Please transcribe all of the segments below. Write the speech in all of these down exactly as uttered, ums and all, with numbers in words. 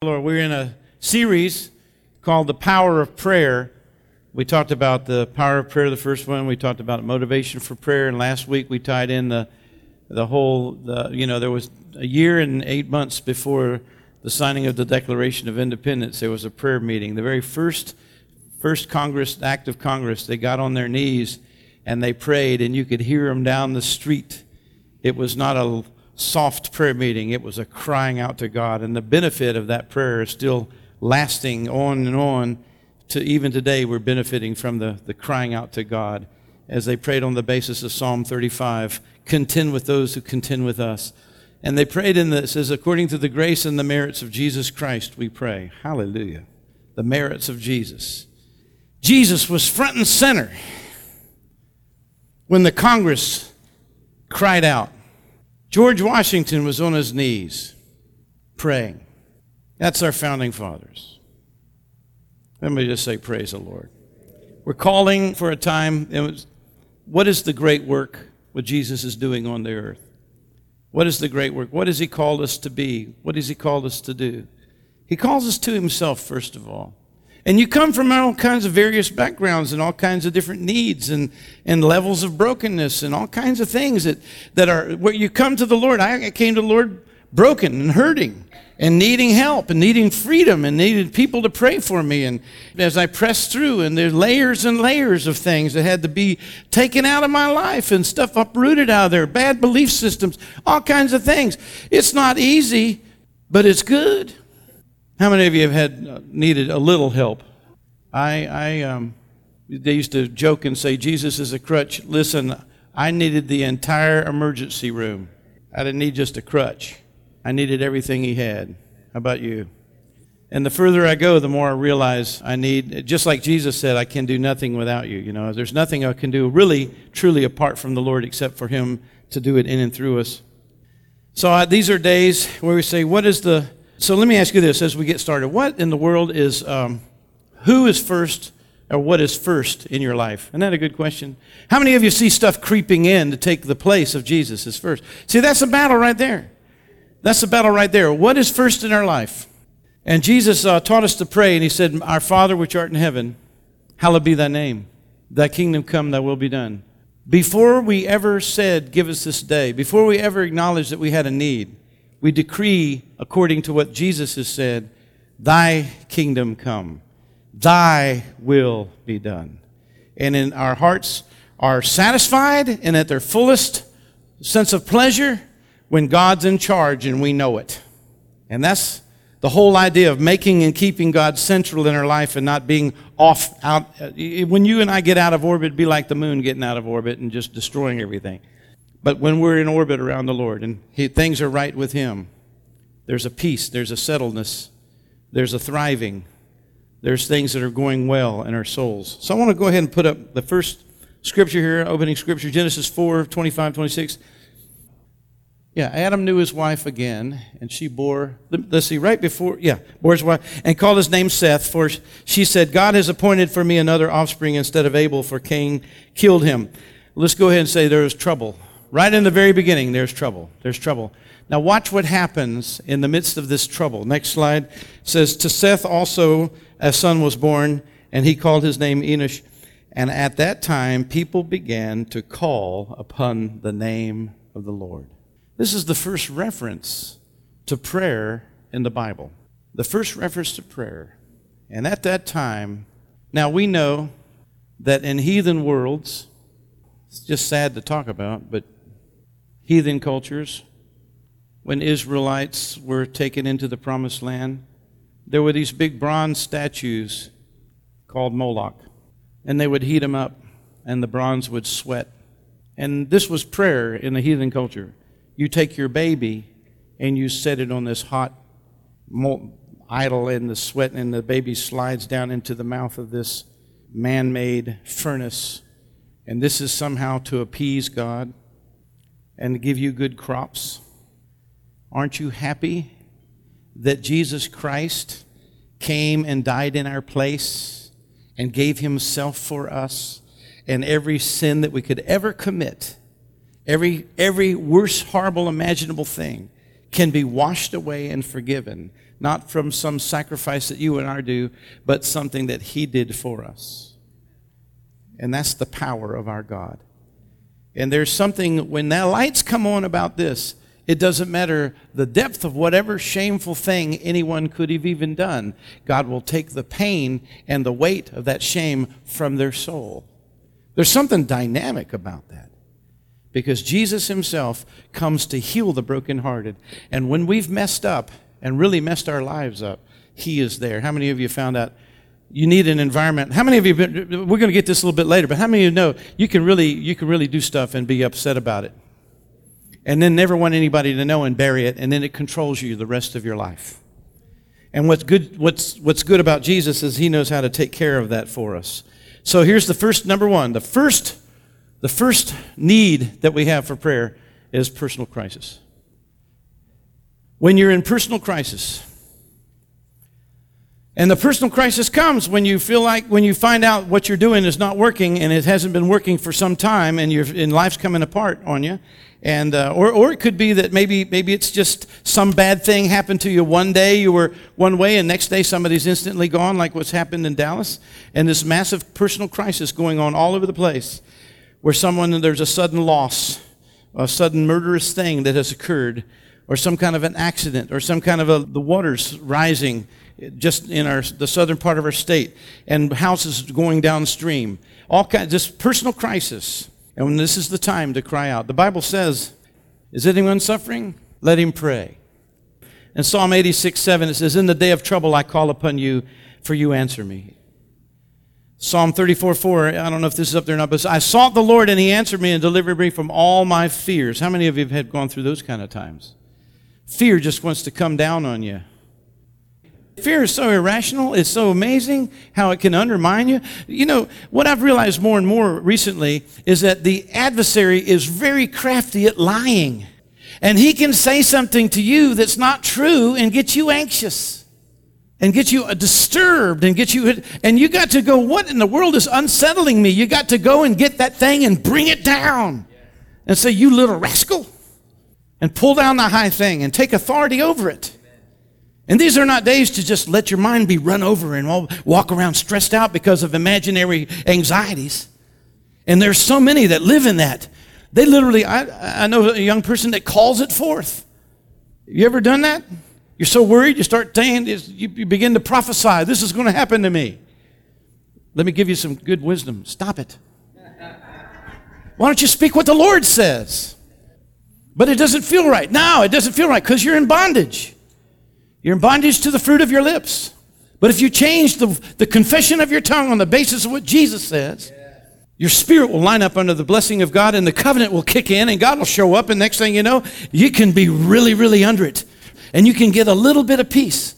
Lord, we're in a series called The Power of Prayer. We talked about the power of prayer, the first one. We talked about motivation for prayer, and last week we tied in the the whole, the, you know, there was a year and eight months before the signing of the Declaration of Independence, there was a prayer meeting. The very first first Congress, act of Congress, they got on their knees and they prayed, and you could hear them down the street. It was not a soft prayer meeting. It was a crying out to God. And the benefit of that prayer is still lasting on and on to even today. We're benefiting from the, the crying out to God as they prayed on the basis of Psalm thirty-five, contend with those who contend with us. And they prayed in this, says, according to the grace and the merits of Jesus Christ, we pray. Hallelujah. The merits of Jesus. Jesus was front and center when the Congress cried out. George Washington was on his knees praying. That's our founding fathers. Let me just say, praise the Lord. We're calling for a time. It was, what is the great work what Jesus is doing on the earth? What is the great work? What has he called us to be? What has he called us to do? He calls us to himself, first of all. And you come from all kinds of various backgrounds and all kinds of different needs and, and levels of brokenness and all kinds of things that, that are where you come to the Lord. I came to the Lord broken and hurting and needing help and needing freedom and needed people to pray for me. And as I pressed through, and there's layers and layers of things that had to be taken out of my life and stuff uprooted out of there, bad belief systems, all kinds of things. It's not easy, but it's good. How many of you have had uh, needed a little help? I, I, um, they used to joke and say, Jesus is a crutch. Listen, I needed the entire emergency room. I didn't need just a crutch. I needed everything he had. How about you? And the further I go, the more I realize I need, just like Jesus said, I can do nothing without you. You know, there's nothing I can do really, truly apart from the Lord except for him to do it in and through us. So uh, these are days where we say, what is the, so let me ask you this as we get started. What in the world is, um, who is first or what is first in your life? Isn't that a good question? How many of you see stuff creeping in to take the place of Jesus as first? See, that's a battle right there. That's the battle right there. What is first in our life? And Jesus uh, taught us to pray, and he said, our Father which art in heaven, hallowed be thy name. Thy kingdom come, thy will be done. Before we ever said, give us this day, before we ever acknowledged that we had a need, we decree, according to what Jesus has said, thy kingdom come, thy will be done. And in our hearts are satisfied and at their fullest sense of pleasure when God's in charge and we know it. And that's the whole idea of making and keeping God central in our life and not being off out. When you and I get out of orbit, it'd be like the moon getting out of orbit and just destroying everything. But when we're in orbit around the Lord and he, things are right with him, there's a peace, there's a settledness, there's a thriving, there's things that are going well in our souls. So I want to go ahead and put up the first scripture here, opening scripture, Genesis four, twenty-five, twenty-six. Yeah, Adam knew his wife again, and she bore, let's see, right before, yeah, bore his wife, and called his name Seth, for she said, God has appointed for me another offspring instead of Abel, for Cain killed him. Let's go ahead and say there was trouble. Right in the very beginning, there's trouble. There's trouble. Now watch what happens in the midst of this trouble. Next slide says, to Seth also a son was born, and he called his name Enosh. And at that time, people began to call upon the name of the Lord. This is the first reference to prayer in the Bible. The first reference to prayer. And at that time, now we know that in heathen worlds, it's just sad to talk about, but heathen cultures, when Israelites were taken into the promised land, there were these big bronze statues called Moloch. And they would heat them up, and the bronze would sweat. And this was prayer in the heathen culture. You take your baby and you set it on this hot idol in the sweat, and the baby slides down into the mouth of this man-made furnace. And this is somehow to appease God and to give you good crops. Aren't you happy that Jesus Christ came and died in our place and gave himself for us, and every sin that we could ever commit, every every worst, horrible, imaginable thing can be washed away and forgiven, not from some sacrifice that you and I do, but something that he did for us. And that's the power of our God. And there's something, when the lights come on about this, it doesn't matter the depth of whatever shameful thing anyone could have even done. God will take the pain and the weight of that shame from their soul. There's something dynamic about that, because Jesus himself comes to heal the brokenhearted. And when we've messed up and really messed our lives up, he is there. How many of you found out you need an environment? How many of you, been, we're going to get this a little bit later, but how many of you know you can really, you can really do stuff and be upset about it, and then never want anybody to know and bury it, and then it controls you the rest of your life? And what's good, what's, what's good about Jesus is he knows how to take care of that for us. So here's the first, number one, the first, the first need that we have for prayer is personal crisis. When you're in personal crisis, and the personal crisis comes when you feel like, when you find out what you're doing is not working, and it hasn't been working for some time, and you're, and life's coming apart on you. And uh, or or it could be that maybe maybe it's just some bad thing happened to you. One day you were one way, and next day somebody's instantly gone, like what's happened in Dallas. And this massive personal crisis going on all over the place, where someone, there's a sudden loss, a sudden murderous thing that has occurred, or some kind of an accident, or some kind of a, the waters rising just in our the southern part of our state, and houses going downstream. All kinds, just personal crisis. And when this is the time to cry out. The Bible says, is anyone suffering? Let him pray. In Psalm eighty-six, seven, it says, in the day of trouble I call upon you, for you answer me. Psalm thirty-four, four, I don't know if this is up there or not, but I sought the Lord and he answered me and delivered me from all my fears. How many of you have gone through those kind of times? Fear just wants to come down on you. Fear is so irrational. It's so amazing how it can undermine you. You know, what I've realized more and more recently is that the adversary is very crafty at lying. And he can say something to you that's not true and get you anxious and get you disturbed and get you, and you got to go, what in the world is unsettling me? You got to go and get that thing and bring it down and say, you little rascal, and pull down the high thing and take authority over it. And these are not days to just let your mind be run over and walk around stressed out because of imaginary anxieties. And there's so many that live in that. They literally, I, I know a young person that calls it forth. You ever done that? You're so worried, you start saying, you begin to prophesy, this is going to happen to me. Let me give you some good wisdom. Stop it. Why don't you speak what the Lord says? But it doesn't feel right. No, it doesn't feel right because you're in bondage. You're in bondage to the fruit of your lips. But if you change the, the confession of your tongue on the basis of what Jesus says, your spirit will line up under the blessing of God, and the covenant will kick in, and God will show up, and next thing you know, you can be really, really under it. And you can get a little bit of peace.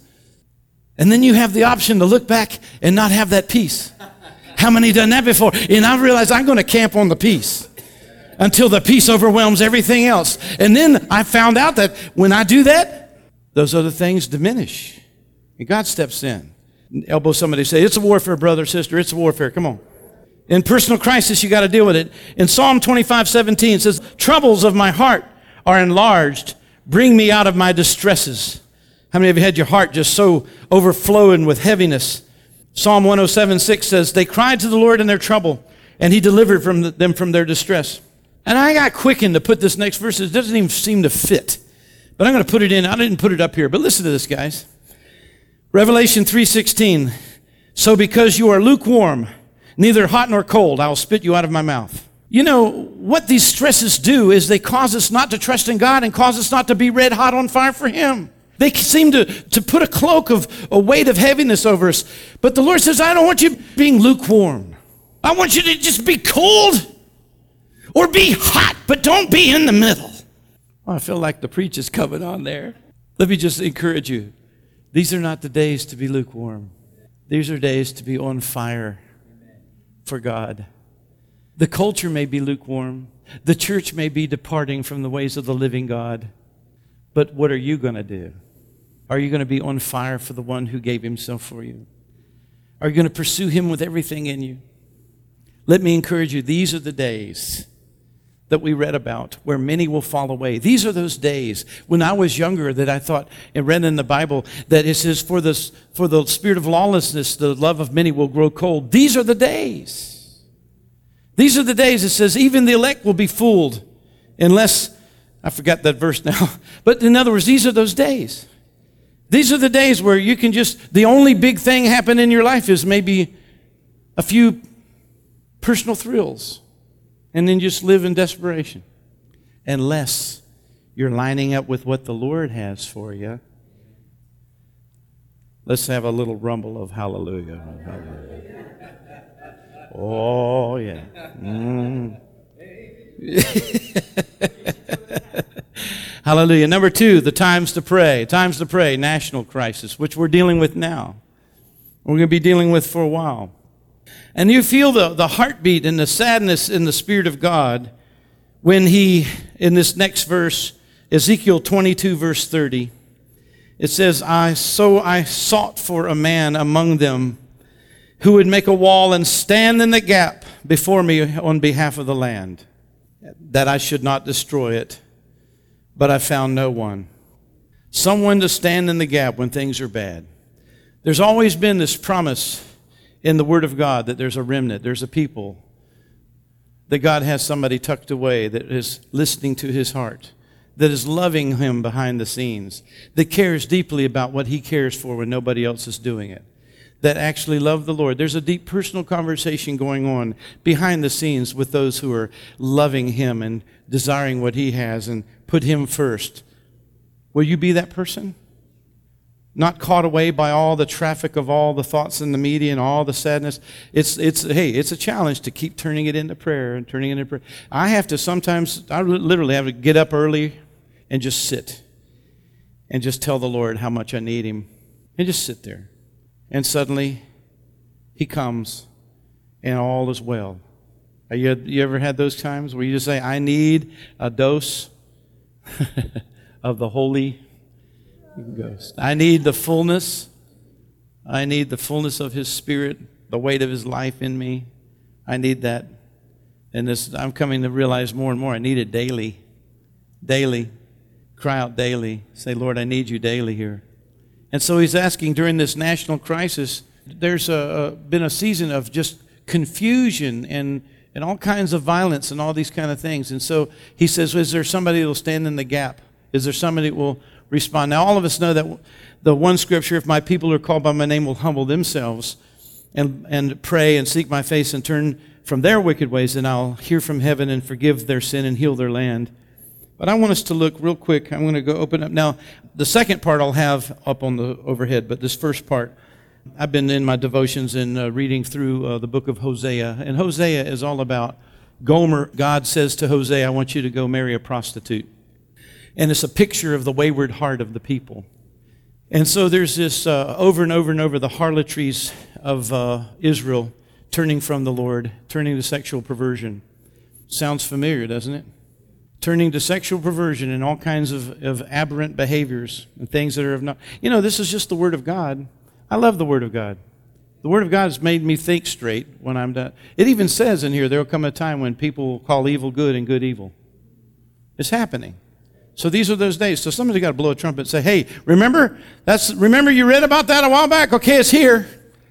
And then you have the option to look back and not have that peace. How many done that before? And I realized I'm going to camp on the peace until the peace overwhelms everything else. And then I found out that when I do that, those other things diminish. And God steps in. Elbow somebody, say, it's a warfare, brother, sister. It's a warfare. Come on. In personal crisis, you got to deal with it. In Psalm twenty-five, seventeen, it says, troubles of my heart are enlarged. Bring me out of my distresses. How many of you had your heart just so overflowing with heaviness? Psalm one oh seven, six says, they cried to the Lord in their trouble, and he delivered from the, them from their distress. And I got quickened to put this next verse. It doesn't even seem to fit. But I'm going to put it in. I didn't put it up here, but listen to this, guys. Revelation three sixteen. So because you are lukewarm, neither hot nor cold, I will spit you out of my mouth. You know, what these stresses do is they cause us not to trust in God and cause us not to be red hot on fire for him. They seem to, to put a cloak of a weight of heaviness over us. But the Lord says, I don't want you being lukewarm. I want you to just be cold or be hot, but don't be in the middle. Oh, I feel like the preach is coming on there. Let me just encourage you. These are not the days to be lukewarm. These are days to be on fire for God. The culture may be lukewarm. The church may be departing from the ways of the living God. But what are you going to do? Are you going to be on fire for the one who gave himself for you? Are you going to pursue him with everything in you? Let me encourage you. These are the days. that we read about, where many will fall away. These are those days when I was younger that I thought and read in the Bible that it says, for the, for the spirit of lawlessness, the love of many will grow cold. These are the days. These are the days it says, even the elect will be fooled unless, I forgot that verse now, but in other words, these are those days. These are the days where you can just, the only big thing happen in your life is maybe a few personal thrills. And then just live in desperation. Unless you're lining up with what the Lord has for you. Let's have a little rumble of hallelujah. Hallelujah. Oh, yeah. Mm. Hallelujah. Number two, the times to pray. Times to pray, national crisis, which we're dealing with now. We're going to be dealing with for a while. And you feel the, the heartbeat and the sadness in the Spirit of God when he, in this next verse, Ezekiel twenty-two, verse thirty, it says, I so I sought for a man among them who would make a wall and stand in the gap before me on behalf of the land, that I should not destroy it, but I found no one. Someone to stand in the gap when things are bad. There's always been this promise in the Word of God that there's a remnant, there's a people, that God has somebody tucked away that is listening to his heart, that is loving him behind the scenes, that cares deeply about what he cares for when nobody else is doing it, that actually love the Lord. There's a deep personal conversation going on behind the scenes with those who are loving him and desiring what he has and put him first. Will you be that person? Not caught away by all the traffic of all the thoughts in the media and all the sadness. It's, it's, hey, it's a challenge to keep turning it into prayer and turning it into prayer. I have to sometimes, I literally have to get up early and just sit and just tell the Lord how much I need him and just sit there. And suddenly he comes and all is well. Are you, you ever had those times where you just say, I need a dose of the Holy Ghost. I need the fullness. I need the fullness of his Spirit, the weight of his life in me. I need that. And this, I'm coming to realize more and more, I need it daily. Daily. Cry out daily. Say, Lord, I need you daily here. And so he's asking during this national crisis, there's a, a, been a season of just confusion and, and all kinds of violence and all these kind of things. And so he says, is there somebody that will stand in the gap? Is there somebody that will respond? Now, all of us know that the one scripture, if my people who are called by my name will humble themselves and, and pray and seek my face and turn from their wicked ways, then I'll hear from heaven and forgive their sin and heal their land. But I want us to look real quick. I'm going to go open up. Now, the second part I'll have up on the overhead, but this first part, I've been in my devotions and uh, reading through uh, the book of Hosea. And Hosea is all about Gomer. God says to Hosea, I want you to go marry a prostitute. And it's a picture of the wayward heart of the people. And so there's this uh, over and over and over the harlotries of uh, Israel turning from the Lord, turning to sexual perversion. Sounds familiar, doesn't it? Turning to sexual perversion and all kinds of, of aberrant behaviors and things that are of not. You know, this is just the Word of God. I love the Word of God. The Word of God has made me think straight when I'm done. It even says in here, there will come a time when people will call evil good and good evil. It's happening. So these are those days. So somebody's got to blow a trumpet and say, hey, remember? That's remember you read about that a while back? Okay, it's here.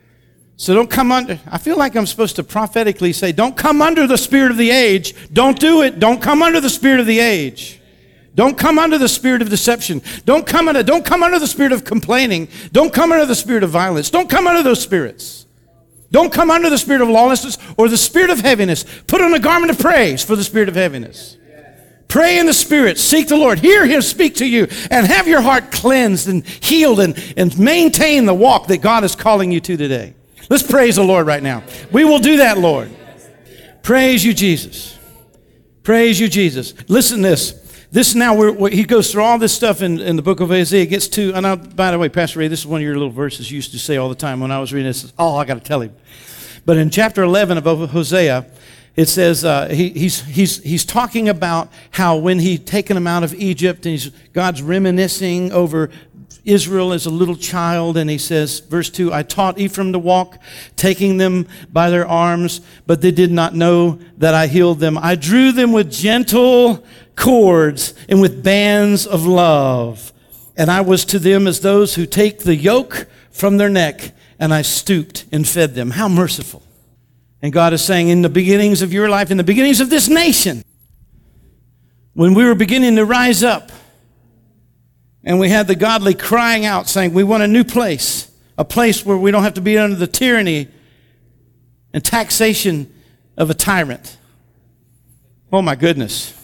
So don't come under. I feel like I'm supposed to prophetically say, don't come under the spirit of the age. Don't do it. Don't come under the spirit of the age. Don't come under the spirit of deception. Don't come under, don't come under the spirit of complaining. Don't come under the spirit of violence. Don't come under those spirits. Don't come under the spirit of lawlessness or the spirit of heaviness. Put on a garment of praise for the spirit of heaviness. Pray in the Spirit. Seek the Lord. Hear him speak to you. And have your heart cleansed and healed and, and maintain the walk that God is calling you to today. Let's praise the Lord right now. We will do that, Lord. Praise you, Jesus. Praise you, Jesus. Listen to this. This now, we're, we're, he goes through all this stuff in, in the book of Isaiah. It gets to, and I, by the way, Pastor Ray, this is one of your little verses you used to say all the time when I was reading this. Oh, I got to tell him. But in chapter eleven of Hosea, It says uh, he, he's, he's, he's talking about how when he'd taken them out of Egypt, and he's, God's reminiscing over Israel as a little child, and he says, verse two, I taught Ephraim to walk, taking them by their arms, but they did not know that I healed them. I drew them with gentle cords and with bands of love, and I was to them as those who take the yoke from their neck, and I stooped and fed them. How merciful. And God is saying, in the beginnings of your life, in the beginnings of this nation, when we were beginning to rise up, and we had the godly crying out, saying, we want a new place, a place where we don't have to be under the tyranny and taxation of a tyrant. Oh my goodness.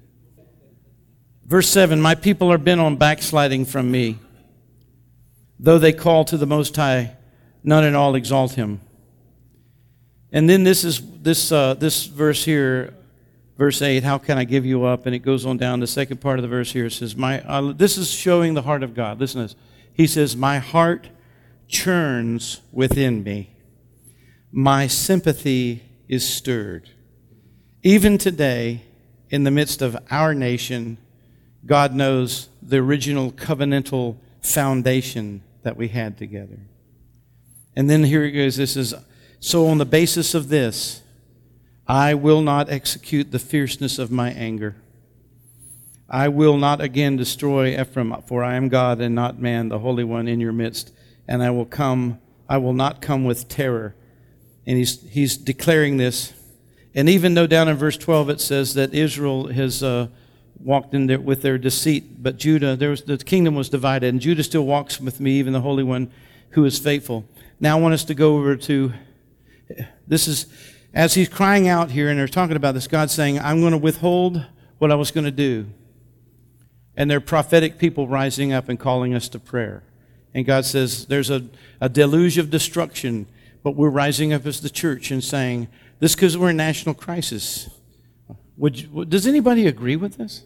Verse seven, my people are bent on backsliding from me. Though they call to the Most High, none in all exalt him. And then this is this uh, this verse here, verse eight, how can I give you up? And it goes on down. The second part of the verse here, it says, "My." Uh, this is showing the heart of God. Listen to this. He says, my heart churns within me. My sympathy is stirred. Even today, in the midst of our nation, God knows the original covenantal foundation that we had together. And then here it goes. This is, so on the basis of this, I will not execute the fierceness of my anger. I will not again destroy Ephraim, for I am God and not man, the Holy One in your midst. And I will come, I will not come with terror. And he's he's declaring this. And even though down in verse twelve it says that Israel has uh, walked in there with their deceit, but Judah, there was, the kingdom was divided, and Judah still walks with me, even the Holy One who is faithful. Now I want us to go over to, this is, as he's crying out here, and they're talking about this, God saying, I'm going to withhold what I was going to do. And there are prophetic people rising up and calling us to prayer. And God says, there's a, a deluge of destruction, but we're rising up as the church and saying, this because we're in national crisis. Would you, does anybody agree with this?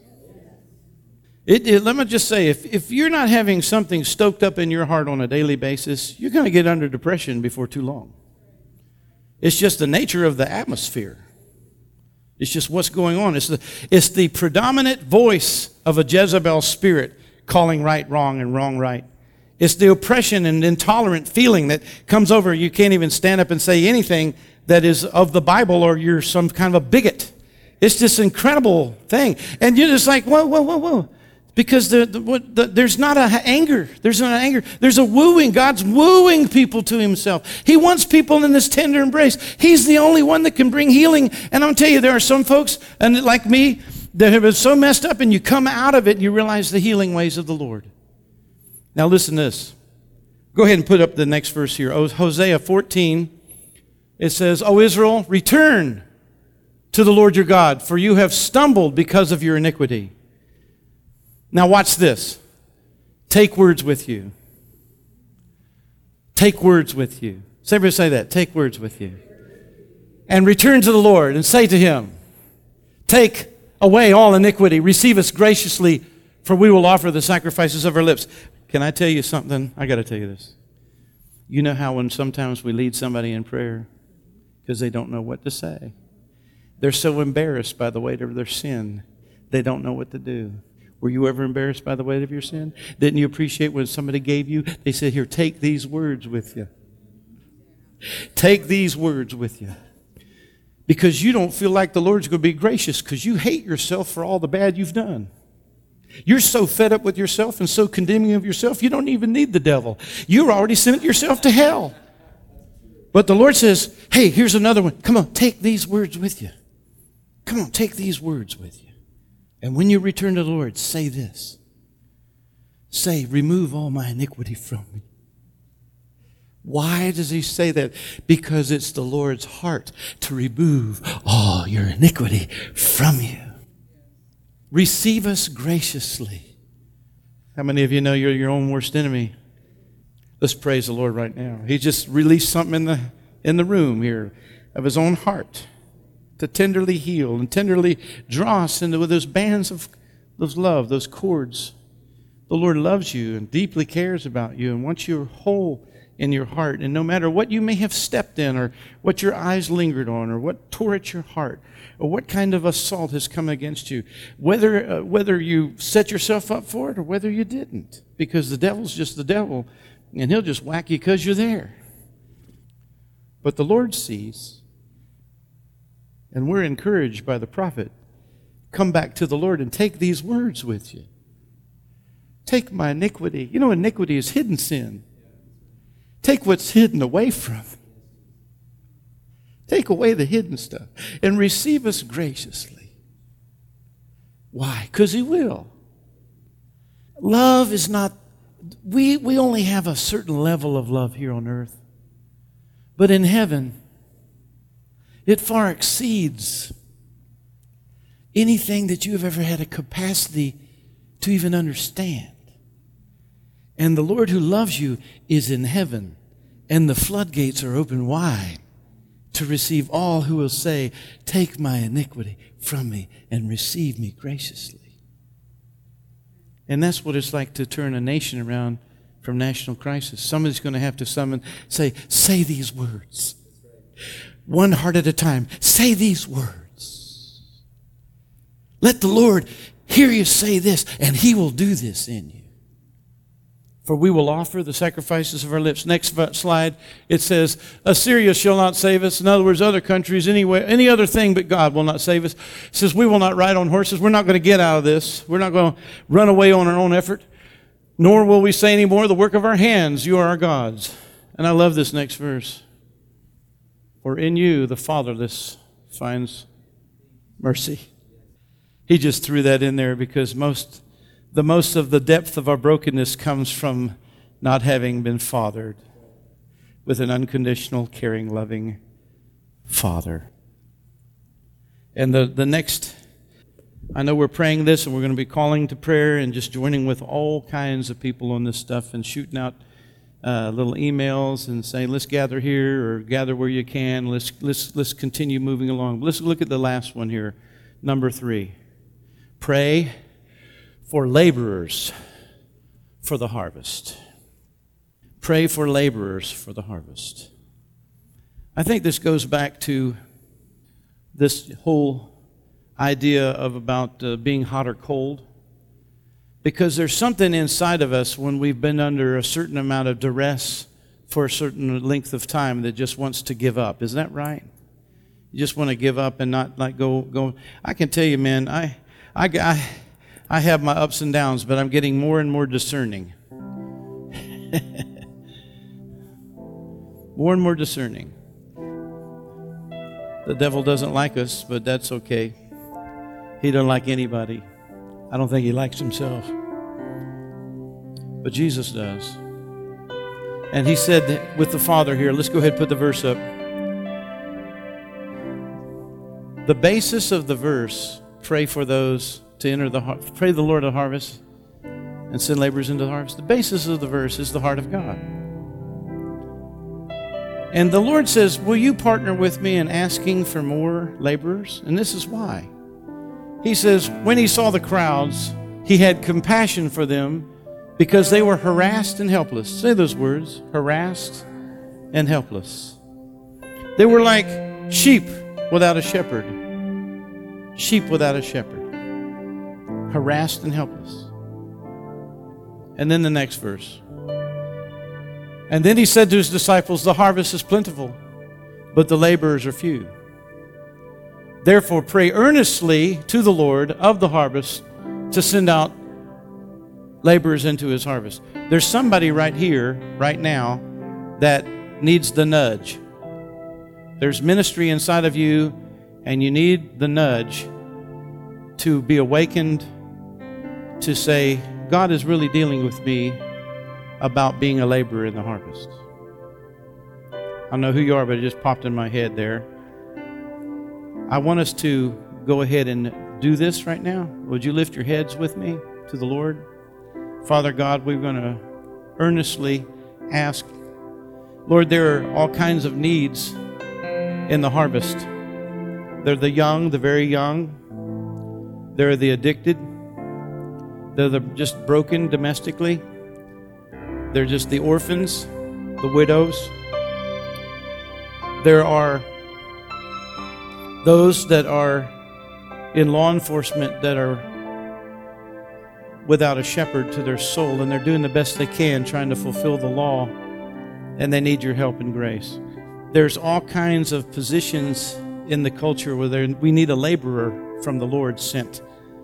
It, it, let me just say, if, if you're not having something stoked up in your heart on a daily basis, you're going to get under depression before too long. It's just the nature of the atmosphere. It's just what's going on. It's the, it's the predominant voice of a Jezebel spirit calling right wrong and wrong right. It's the oppression and intolerant feeling that comes over. You can't even stand up and say anything that is of the Bible, or you're some kind of a bigot. It's this incredible thing. And you're just like, whoa, whoa, whoa, whoa. Because the, the, what, the, there's not a anger. There's not an anger. There's a wooing. God's wooing people to himself. He wants people in this tender embrace. He's the only one that can bring healing. And I'm going to tell you, there are some folks, and like me, that have been so messed up, and you come out of it and you realize the healing ways of the Lord. Now listen to this. Go ahead and put up the next verse here. Hosea fourteen. It says, O Israel, return to the Lord your God, for you have stumbled because of your iniquity. Now watch this. Take words with you. Take words with you. Say, everybody say that. Take words with you. And return to the Lord and say to him, take away all iniquity. Receive us graciously, for we will offer the sacrifices of our lips. Can I tell you something? I got to tell you this. You know how when sometimes we lead somebody in prayer because they don't know what to say. They're so embarrassed by the weight of their sin, they don't know what to do. Were you ever embarrassed by the weight of your sin? Didn't you appreciate when somebody gave you, they said, here, take these words with you. Take these words with you. Because you don't feel like the Lord's going to be gracious because you hate yourself for all the bad you've done. You're so fed up with yourself and so condemning of yourself, you don't even need the devil. You're already sent yourself to hell. But the Lord says, hey, here's another one. Come on, take these words with you. Come on, take these words with you. And when you return to the Lord, say this. Say, remove all my iniquity from me. Why does he say that? Because it's the Lord's heart to remove all your iniquity from you. Receive us graciously. How many of you know you're your own worst enemy? Let's praise the Lord right now. He just released something in the in the room here of his own heart to tenderly heal and tenderly draw us into those bands of those love, those cords. The Lord loves you and deeply cares about you and wants you whole in your heart. And no matter what you may have stepped in, or what your eyes lingered on, or what tore at your heart, or what kind of assault has come against you, whether uh, whether you set yourself up for it or whether you didn't, because the devil's just the devil, and he'll just whack you because you're there. But the Lord sees, and we're encouraged by the prophet. Come back to the Lord and take these words with you. Take my iniquity. You know, iniquity is hidden sin. Take what's hidden away from. Take away the hidden stuff and receive us graciously. Why? Because He will. Love is not, we, we only have a certain level of love here on earth. But in heaven, it far exceeds anything that you have ever had a capacity to even understand. And the Lord who loves you is in heaven, and the floodgates are open wide to receive all who will say, take my iniquity from me and receive me graciously. And that's what it's like to turn a nation around from national crisis. Somebody's going to have to summon, say, say these words. One heart at a time. Say these words. Let the Lord hear you say this, and He will do this in you. For we will offer the sacrifices of our lips. Next slide, it says, Assyria shall not save us. In other words, other countries, anyway, any other thing but God will not save us. It says, we will not ride on horses. We're not going to get out of this. We're not going to run away on our own effort. Nor will we say anymore, the work of our hands, you are our gods. And I love this next verse. For in you the fatherless finds mercy. He just threw that in there because most, the most of the depth of our brokenness comes from not having been fathered with an unconditional, caring, loving Father. And the, the next, I know we're praying this and we're going to be calling to prayer and just joining with all kinds of people on this stuff and shooting out uh, little emails and saying, let's gather here or gather where you can. Let's, let's, let's continue moving along. Let's look at the last one here, number three. Pray for laborers for the harvest. Pray for laborers for the harvest. I think this goes back to this whole idea of about uh, being hot or cold. Because there's something inside of us when we've been under a certain amount of duress for a certain length of time that just wants to give up. Isn't that right? You just want to give up and not like go go. I can tell you, man, I I I, I have my ups and downs, but I'm getting more and more discerning. More and more discerning. The devil doesn't like us, but that's okay. He doesn't like anybody. I don't think he likes himself. But Jesus does. And he said with the Father here, let's go ahead and put the verse up. The basis of the verse, pray for those to enter the harvest, pray the Lord of the harvest and send laborers into the harvest. The basis of the verse is the heart of God. And the Lord says, will you partner with me in asking for more laborers? And this is why. He says, when he saw the crowds, he had compassion for them because they were harassed and helpless. Say those words, harassed and helpless. They were like sheep without a shepherd. Sheep without a shepherd. Harassed and helpless. And then the next verse. And then he said to his disciples, the harvest is plentiful, but the laborers are few. Therefore pray earnestly to the Lord of the harvest to send out laborers into his harvest. There's somebody right here, right now, that needs the nudge. There's ministry inside of you, and you need the nudge to be awakened to say, God is really dealing with me about being a laborer in the harvest. I don't know who you are, but it just popped in my head there. I want us to go ahead and do this right now. Would you lift your heads with me to the Lord? Father God, we're going to earnestly ask, Lord, there are all kinds of needs in the harvest. They're the young, the very young. They're the addicted. They're the just broken domestically. They're just the orphans. the widows. There are those that are in law enforcement that are without a shepherd to their soul, and they're doing the best they can trying to fulfill the law, and they need your help and grace. There's all kinds of positions in the culture where there, we need a laborer from the Lord sent.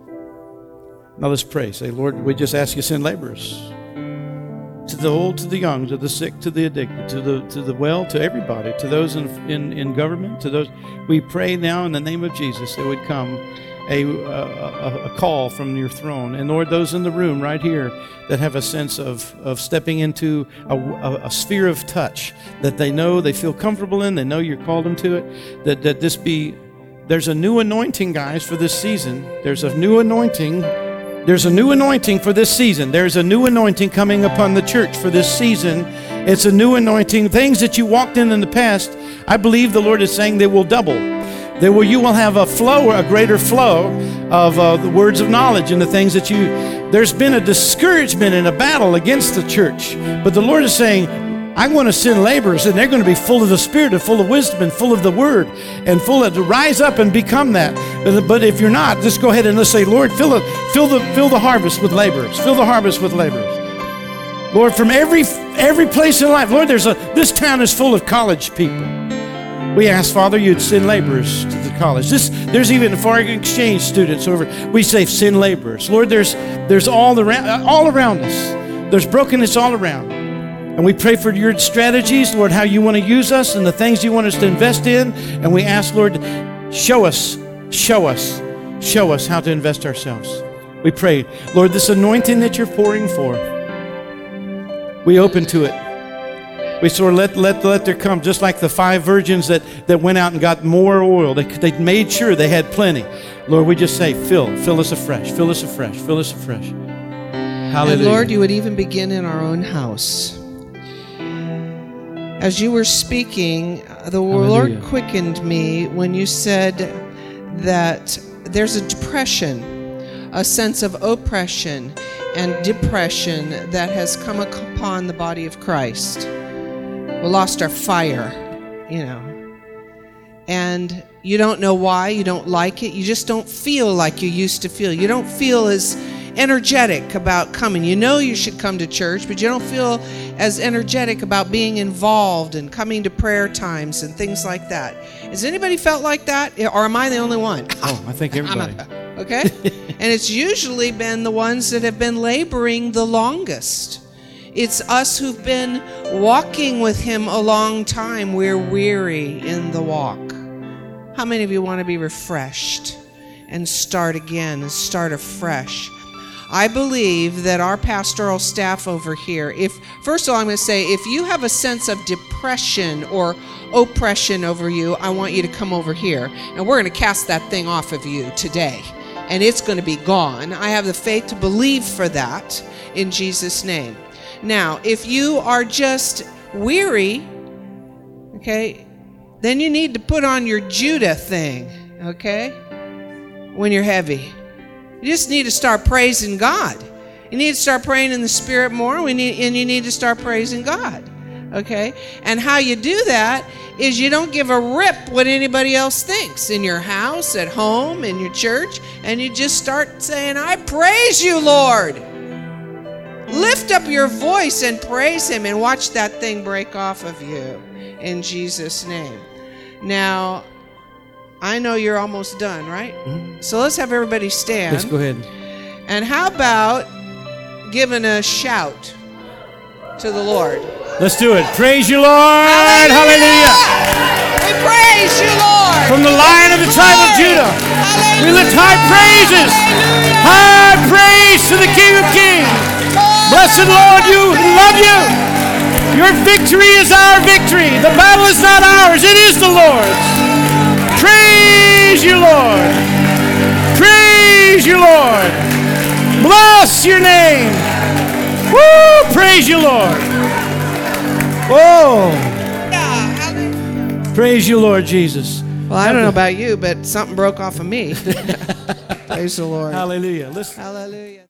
Now let's pray. Say, Lord, we just ask you to send laborers to the old, to the young, to the sick, to the addicted, to the to the well, to everybody, to those in in, in government, to those. We pray now in the name of Jesus there would come a, a, a call from your throne. And Lord, those in the room right here that have a sense of, of stepping into a, a, a sphere of touch that they know, they feel comfortable in, they know you're called them to it, that, that this be, there's a new anointing, guys, for this season. There's a new anointing. There's a new anointing for this season. There's a new anointing coming upon the church for this season. It's a new anointing. Things that you walked in in the past, I believe the Lord is saying they will double. They will, you will have a flow, a greater flow of uh, the words of knowledge and the things that you... There's been a discouragement and a battle against the church. But the Lord is saying, I want to send laborers, and they're going to be full of the Spirit and full of wisdom and full of the Word and full of to rise up and become that. But, but if you're not, just go ahead and let's say, Lord, fill the fill the fill the harvest with laborers. Fill the harvest with laborers. Lord, from every every place in life, Lord, there's a this town is full of college people. We ask, Father, you'd send laborers to the college. This, there's even foreign exchange students over. We say send laborers. Lord, there's there's all around all around us. There's brokenness all around. And we pray for your strategies, Lord, how you want to use us and the things you want us to invest in. And we ask, Lord, show us, show us, show us how to invest ourselves. We pray, Lord, this anointing that you're pouring forth, we open to it. We sort of let, let, let there come, just like the five virgins that, that went out and got more oil. They, they made sure they had plenty. Lord, we just say, fill, fill us afresh, fill us afresh, fill us afresh. Hallelujah. And Lord, you would even begin in our own house. As you were speaking, the Hallelujah. Lord quickened me when you said that there's a depression, a sense of oppression and depression that has come upon the body of Christ. We lost our fire, you know. And you don't know why, you don't like it, you just don't feel like you used to feel. You don't feel as energetic about coming. You know you should come to church, but you don't feel as energetic about being involved and coming to prayer times and things like that. Has anybody felt like that? Or am I the only one? Oh, I think everybody. Okay? And it's usually been the ones that have been laboring the longest. It's us who've been walking with him a long time. We're weary in the walk. How many of you want to be refreshed and start again and start afresh? I believe that our pastoral staff over here, if, first of all, I'm going to say, if you have a sense of depression or oppression over you, I want you to come over here. And we're going to cast that thing off of you today. And it's going to be gone. I have the faith to believe for that in Jesus' name. Now, if you are just weary, okay, then you need to put on your Judah thing, okay, when you're heavy. You just need to start praising God. You need to start praying in the Spirit more, we need, and you need to start praising God, okay? And how you do that is you don't give a rip what anybody else thinks in your house, at home, in your church, and you just start saying, I praise you, Lord. Lift up your voice and praise him and watch that thing break off of you in Jesus' name. Now, I know you're almost done, right? Mm-hmm. So let's have everybody stand. Let's go ahead. And how about giving a shout to the Lord? Let's do it. Praise you, Lord. Hallelujah. Hallelujah. We praise you, Lord. From the Lion of the tribe of Judah, hallelujah. We lift high praises. Hallelujah. High praise to the King of Kings. Blessed Lord, you love you. Your victory is our victory. The battle is not ours. It is the Lord's. Praise you, Lord. Praise you, Lord. Bless your name. Woo! Praise you, Lord. Oh. Praise you, Lord Jesus. Well, I don't know about you, but something broke off of me. Praise the Lord. Hallelujah. Listen. Hallelujah.